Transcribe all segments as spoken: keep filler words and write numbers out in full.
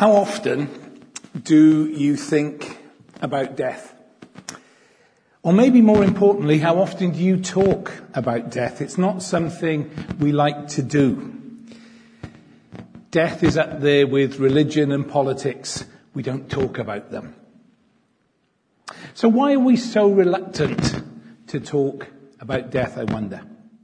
How often do you think about death? Or maybe more importantly, how often do you talk about death? It's not something we like to do. Death is up there with religion and politics. We don't talk about them. So why are we so reluctant to talk about death, I wonder?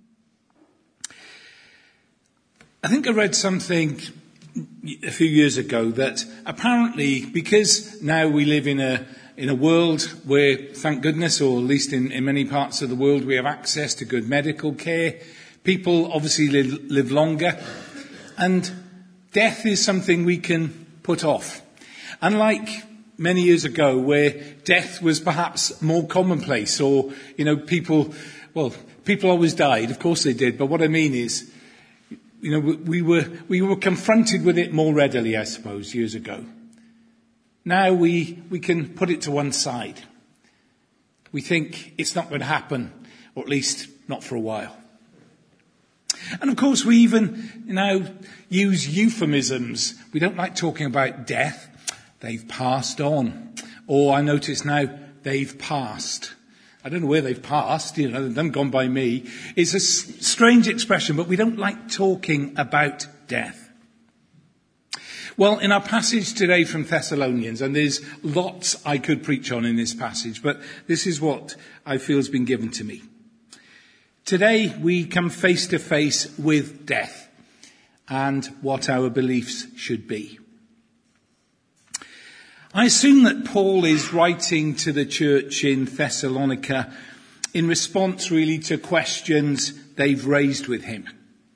I think I read something a few years ago that apparently, because now we live in a in a world where, thank goodness, or at least in, in many parts of the world, we have access to good medical care, people obviously live, live longer, and death is something we can put off. Unlike many years ago, where death was perhaps more commonplace, or, you know, people, well, people always died, of course they did, but what I mean is, you know, we were we were confronted with it more readily, I suppose, years ago. Now we we can put it to one side. We think it's not going to happen, or at least not for a while. And of course, we even now use euphemisms. We don't like talking about death. They've passed on. Or I notice now, they've passed. I don't know where they've passed, you know, they haven't gone by me. It's a s- strange expression, but we don't like talking about death. Well, in our passage today from Thessalonians, and there's lots I could preach on in this passage, but this is what I feel has been given to me. Today we come face to face with death and what our beliefs should be. I assume that Paul is writing to the church in Thessalonica in response really to questions they've raised with him.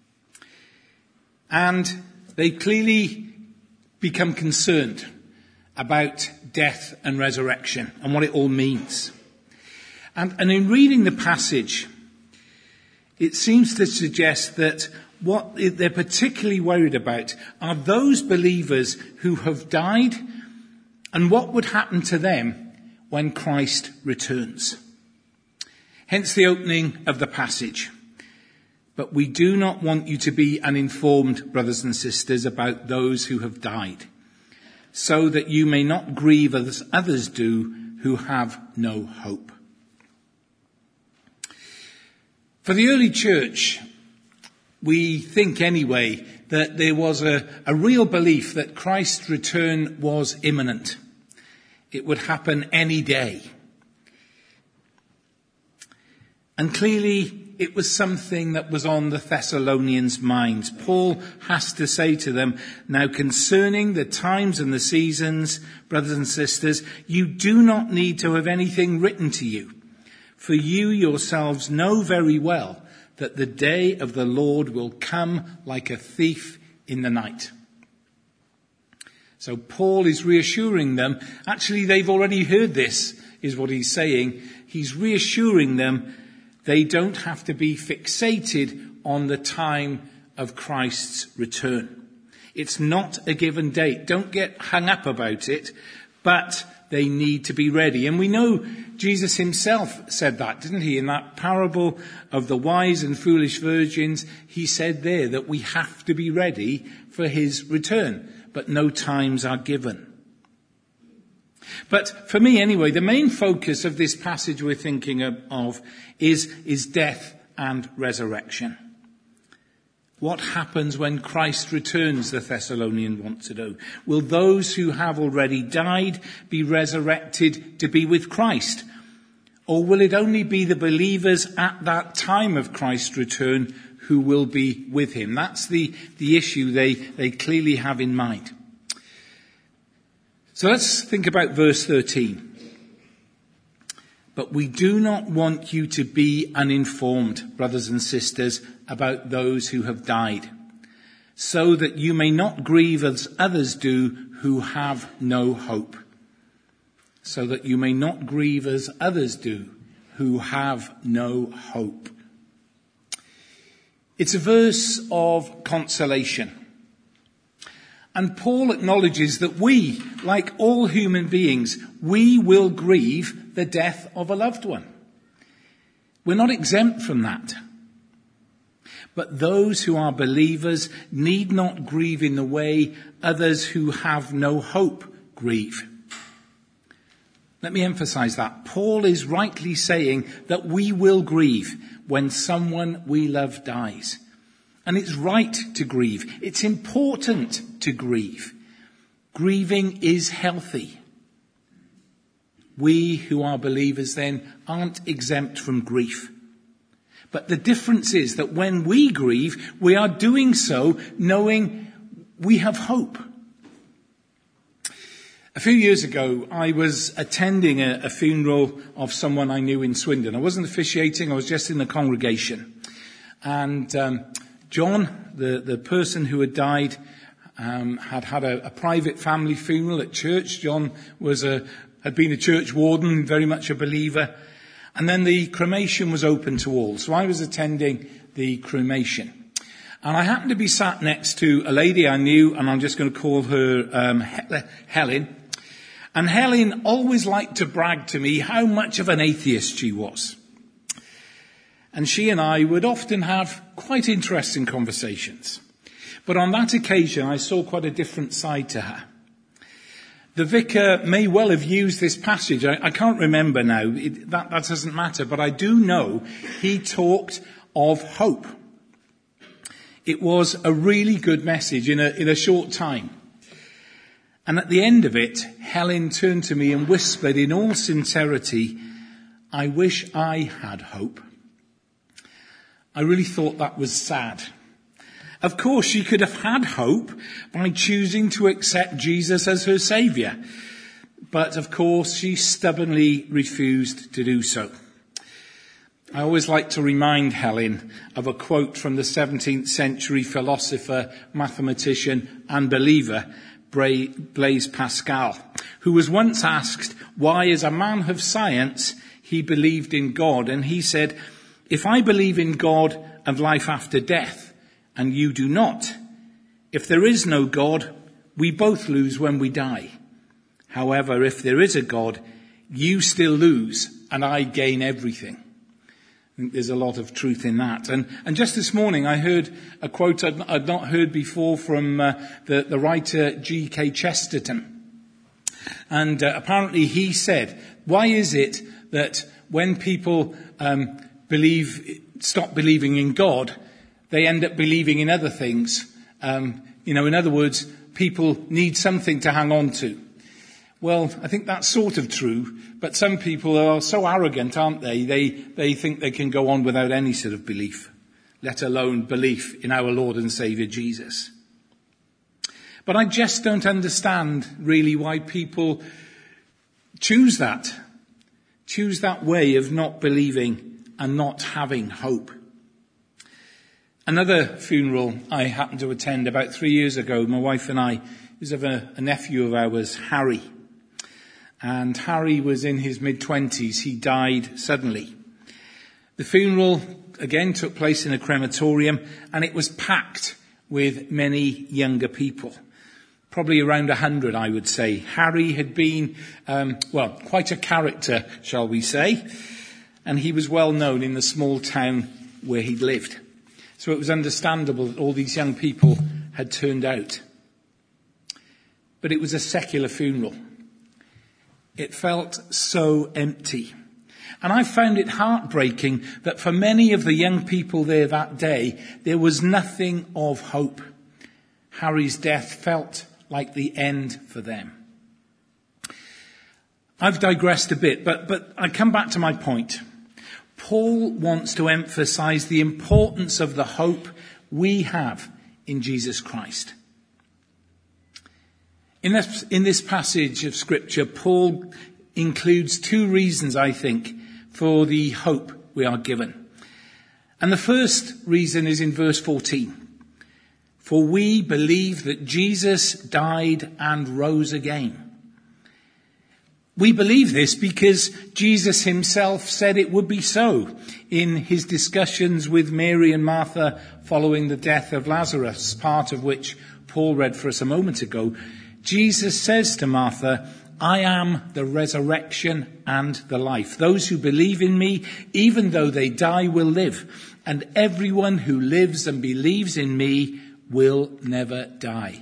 And they've clearly become concerned about death and resurrection and what it all means. And, and in reading the passage, it seems to suggest that what they're particularly worried about are those believers who have died and what would happen to them when Christ returns. Hence the opening of the passage. But we do not want you to be uninformed, brothers and sisters, about those who have died, so that you may not grieve as others do who have no hope. For the early church, we think anyway that there was a, a real belief that Christ's return was imminent. It would happen any day. And clearly it was something that was on the Thessalonians' minds. Paul has to say to them, now concerning the times and the seasons, brothers and sisters, you do not need to have anything written to you, for you yourselves know very well that the day of the Lord will come like a thief in the night. So Paul is reassuring them. Actually, they've already heard this, is what he's saying. He's reassuring them they don't have to be fixated on the time of Christ's return. It's not a given date. Don't get hung up about it, but they need to be ready. And we know Jesus himself said that, didn't he? In that parable of the wise and foolish virgins, he said there that we have to be ready for his return, but no times are given. But for me anyway, the main focus of this passage we're thinking of is, is death and resurrection. What happens when Christ returns, the Thessalonians want to know? Will those who have already died be resurrected to be with Christ? Or will it only be the believers at that time of Christ's return who will be with him? That's the, the issue they, they clearly have in mind. So let's think about verse thirteen. But we do not want you to be uninformed, brothers and sisters, about those who have died, so that you may not grieve as others do who have no hope. So that you may not grieve as others do who have no hope. It's a verse of consolation. And Paul acknowledges that we, like all human beings, we will grieve the death of a loved one. We're not exempt from that. But those who are believers need not grieve in the way others who have no hope grieve. Let me emphasize that. Paul is rightly saying that we will grieve when someone we love dies. And it's right to grieve. It's important to grieve. Grieving is healthy. We who are believers then aren't exempt from grief. But the difference is that when we grieve, we are doing so knowing we have hope. A few years ago, I was attending a, a funeral of someone I knew in Swindon. I wasn't officiating, I was just in the congregation. And um, John, the, the person who had died, um, had had a, a private family funeral at church. John was a, had been a church warden, very much a believer. And then the cremation was open to all. So I was attending the cremation. And I happened to be sat next to a lady I knew, and I'm just going to call her um, Helen. And Helen always liked to brag to me how much of an atheist she was. And she and I would often have quite interesting conversations. But on that occasion, I saw quite a different side to her. The vicar may well have used this passage. I, I can't remember now. It, that, that doesn't matter. But I do know he talked of hope. It was a really good message in a, in a short time. And at the end of it, Helen turned to me and whispered in all sincerity, "I wish I had hope." I really thought that was sad. Of course, she could have had hope by choosing to accept Jesus as her saviour. But of course, she stubbornly refused to do so. I always like to remind Helen of a quote from the seventeenth century philosopher, mathematician and believer, Blaise Pascal, who was once asked why, as a man of science, he believed in God. And he said, "If I believe in God and life after death, and you do not, if there is no God, we both lose when we die. However, if there is a God, you still lose and I gain everything." I think there's a lot of truth in that. And, and just this morning I heard a quote I'd, I'd not heard before from uh, the, the writer G K Chesterton. And uh, apparently he said, why is it that when people um, believe, stop believing in God, they end up believing in other things? Um, you know, in other words, people need something to hang on to. Well, I think that's sort of true, but some people are so arrogant, aren't they? They, they think they can go on without any sort of belief, let alone belief in our Lord and Saviour Jesus. But I just don't understand really why people choose that, choose that way of not believing and not having hope. Another funeral I happened to attend about three years ago, my wife and I, is of a, a nephew of ours, Harry. And Harry was in his mid-twenties. He died suddenly. The funeral, again, took place in a crematorium, and it was packed with many younger people. Probably around a hundred, I would say. Harry had been, um, well, quite a character, shall we say. And he was well known in the small town where he'd lived. So it was understandable that all these young people had turned out. But it was a secular funeral. It felt so empty. And I found it heartbreaking that for many of the young people there that day, there was nothing of hope. Harry's death felt like the end for them. I've digressed a bit, but, but I come back to my point. Paul wants to emphasize the importance of the hope we have in Jesus Christ. In this, in this passage of Scripture, Paul includes two reasons, I think, for the hope we are given. And the first reason is in verse fourteen. For we believe that Jesus died and rose again. We believe this because Jesus himself said it would be so in his discussions with Mary and Martha following the death of Lazarus, part of which Paul read for us a moment ago. Jesus says to Martha, I am the resurrection and the life. Those who believe in me, even though they die, will live. And everyone who lives and believes in me will never die.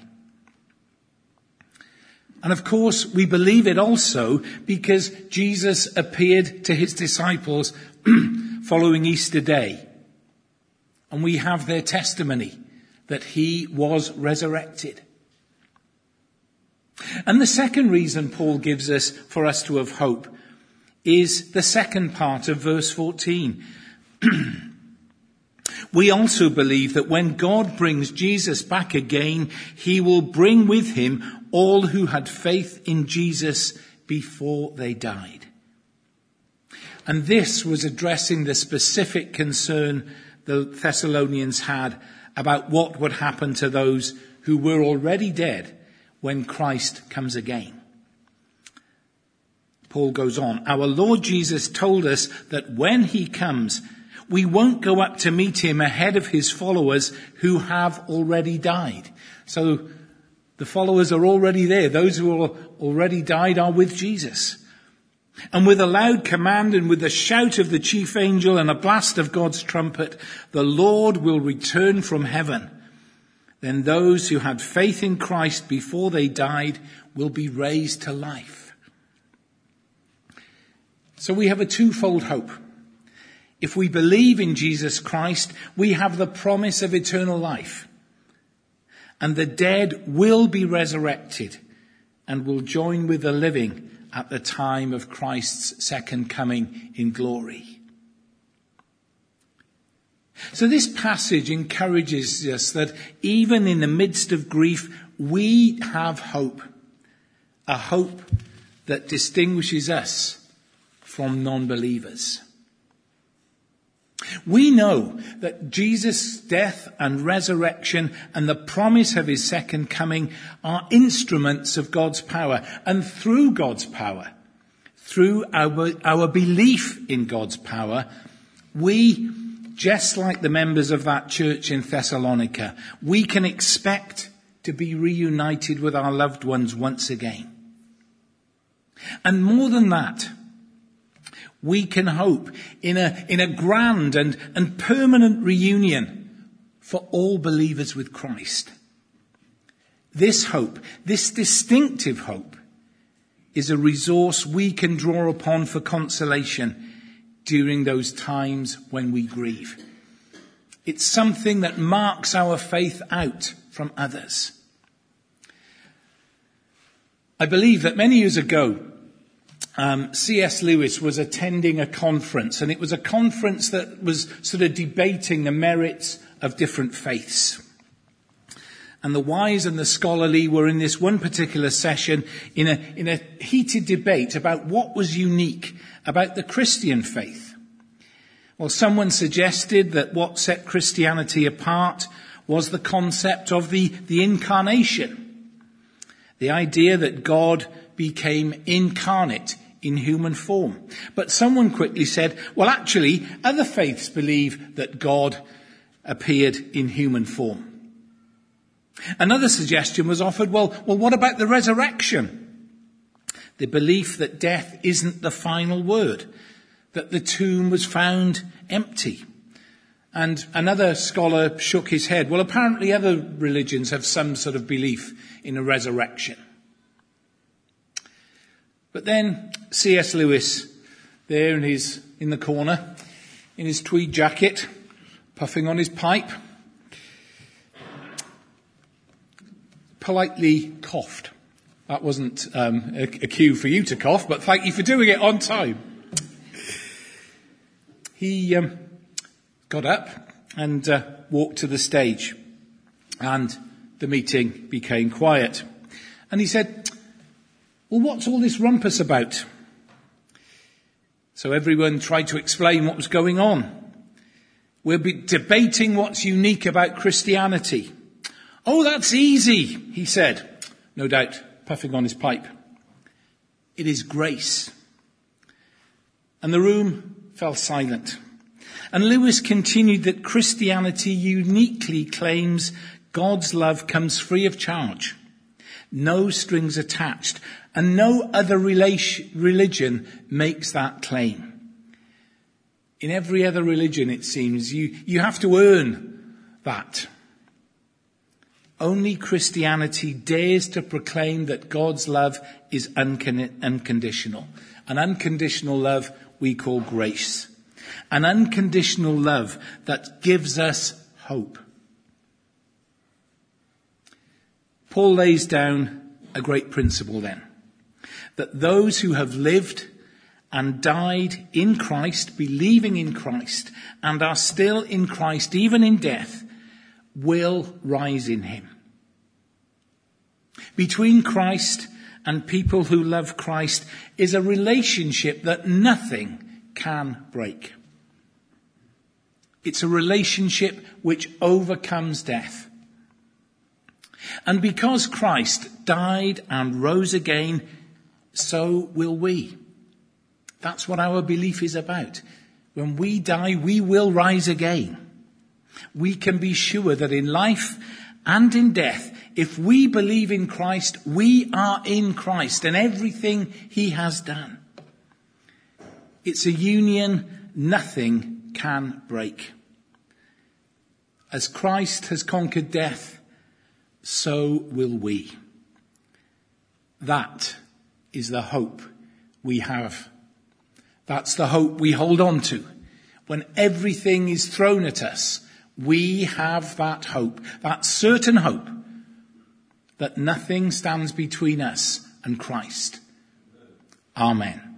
And of course, we believe it also because Jesus appeared to his disciples following Easter Day. And we have their testimony that he was resurrected. And the second reason Paul gives us for us to have hope is the second part of verse fourteen. We also believe that when God brings Jesus back again, he will bring with him all who had faith in Jesus before they died. And this was addressing the specific concern the Thessalonians had about what would happen to those who were already dead when Christ comes again. Paul goes on, our Lord Jesus told us that when he comes, we won't go up to meet him ahead of his followers who have already died. So the followers are already there. Those who are already died are with Jesus. And with a loud command and with the shout of the chief angel and a blast of God's trumpet, the Lord will return from heaven. Then those who had faith in Christ before they died will be raised to life. So we have a twofold hope. If we believe in Jesus Christ, we have the promise of eternal life. And the dead will be resurrected and will join with the living at the time of Christ's second coming in glory. So this passage encourages us that even in the midst of grief, we have hope. A hope that distinguishes us from non-believers. We know that Jesus' death and resurrection and the promise of his second coming are instruments of God's power. And through God's power, through our, our belief in God's power, we, just like the members of that church in Thessalonica, we can expect to be reunited with our loved ones once again. And more than that, we can hope in a, in a grand and, and permanent reunion for all believers with Christ. This hope, this distinctive hope, is a resource we can draw upon for consolation during those times when we grieve. It's something that marks our faith out from others. I believe that many years ago, Um, C S Lewis was attending a conference, and it was a conference that was sort of debating the merits of different faiths. And the wise and the scholarly were in this one particular session in a, in a heated debate about what was unique about the Christian faith. Well, someone suggested that what set Christianity apart was the concept of the, the incarnation. The idea that God became incarnate in human form. But someone quickly said, well, actually, other faiths believe that God appeared in human form. Another suggestion was offered, well, well, what about the resurrection? The belief that death isn't the final word, that the tomb was found empty. And another scholar shook his head. Well, apparently other religions have some sort of belief in a resurrection. But then C S Lewis, there in his in the corner, in his tweed jacket, puffing on his pipe, politely coughed. That wasn't um, a, a cue for you to cough, but thank you for doing it on time. He um, got up and uh, walked to the stage, and the meeting became quiet. And he said, well, what's all this rumpus about? So everyone tried to explain what was going on. We'll be debating what's unique about Christianity. Oh, that's easy, he said, no doubt puffing on his pipe. It is grace. And the room fell silent. And Lewis continued that Christianity uniquely claims God's love comes free of charge. no strings attached, and no other relation, religion makes that claim. In every other religion, it seems, you, you have to earn that. Only Christianity dares to proclaim that God's love is uncon- unconditional. An unconditional love we call grace. An unconditional love that gives us hope. Paul lays down a great principle then, that those who have lived and died in Christ, believing in Christ, and are still in Christ, even in death, will rise in him. Between Christ and people who love Christ is a relationship that nothing can break. It's a relationship which overcomes death. And because Christ died and rose again, so will we. That's what our belief is about. When we die, we will rise again. We can be sure that in life and in death, if we believe in Christ, we are in Christ and everything he has done. It's a union nothing can break. As Christ has conquered death, so will we. That is the hope we have. That's the hope we hold on to. When everything is thrown at us, we have that hope, that certain hope, that nothing stands between us and Christ. Amen.